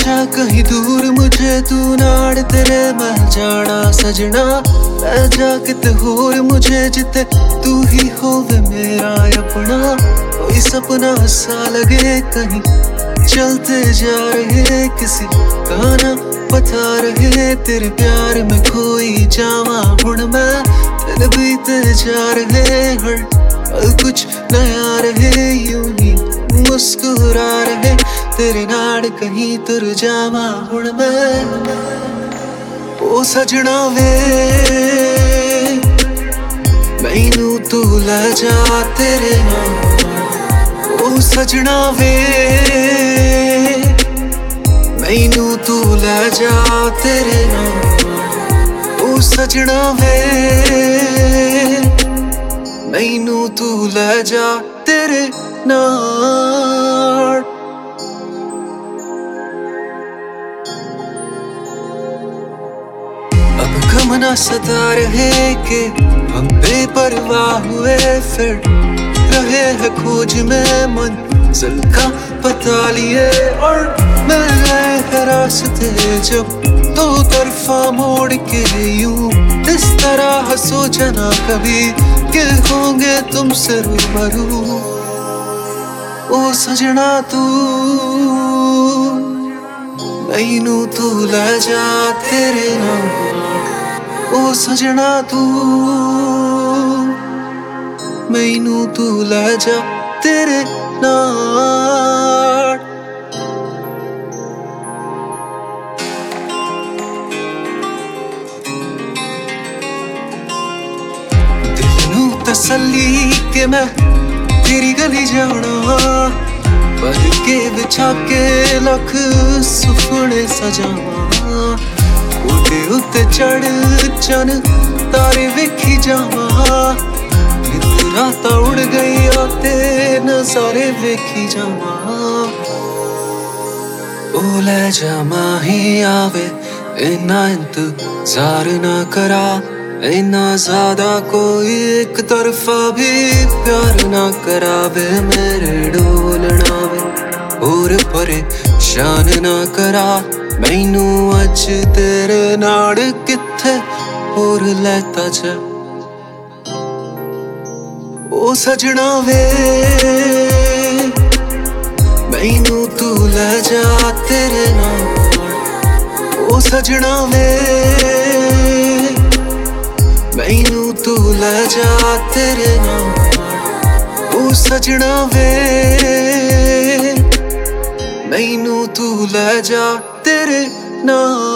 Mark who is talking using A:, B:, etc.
A: जा कहीं दूर मुझे तू नाड़ तेरे मैं जाना सजना। ले जा किते होर मुझे जिते तू ही होवे मेरा अपना। कोई सपना सा लगे कहीं चलते जा रहे किसी का ना पता रहे। तेरे प्यार में खोई जावा हुण मैं। दिन बीते जा रहे हर पल कुछ नया रहे। यूं ही मुस्कुरा रहे तेरे नाड़ कहीं तुर जावा हुण मैं। ओ सजना वे मैनू तू ले जा तेरे नाल। ओ सजना वे मैनू तू ले जा तेरे नाल। ओ सजना वे मैनू तू ले जा तेरे नाल। अब गम ना सता रहे कि हम बेपरवाह हुए फिर रहे हैं खोज में मंजिल का पता लिए। और मिल गए हैं रास्ते जब दो तरफा मोड़ के यूं इस तरह सोचा ना कभी कि होंगे तुमसे रूबरू। ओ सजना तू मैनू तू ले जा तेरे नाल। ओ सजना तू मैनू तू ले जा तेरे नाल। दिल नू तसल्ली के मैं तेरी गली जाना। पर के बिछा के लख सुपने सजावा। ओटे उत्ते चढ़ चन तारे वेखी जावा। रात उड़ गई आते नजारे वेखी जावा। ओ ले जा माही आवे इन्ना इंतजार ना करा। इन्ना ज्यादा कोई एक तरफा भी प्यार ना करावे। मेरे डोलना वे और परेशान ना करा। मैनू अज तेरे नाड़ किथे होर लेता जा। ओ सजना वे मैनू तू ले जा तेरे नाल। ओ सजना वे मैनू तू ले जा तेरे नाल। ओ सजना वे मैनू तू ले जा तेरे नाल।